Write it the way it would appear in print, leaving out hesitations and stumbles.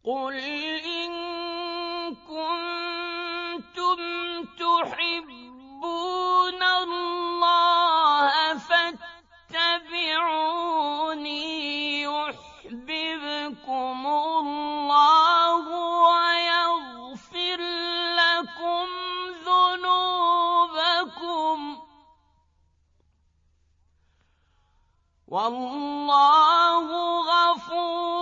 قُلْ إِن كُنتُمْ تُحِبُّونَ اللَّهَ فَاتَّبِعُونِي يُحْبِبْكُمُ اللَّهُ وَيَغْفِرْ لَكُمْ ذُنُوبَكُمْ ۗ وَاللَّهُ غَفُورٌ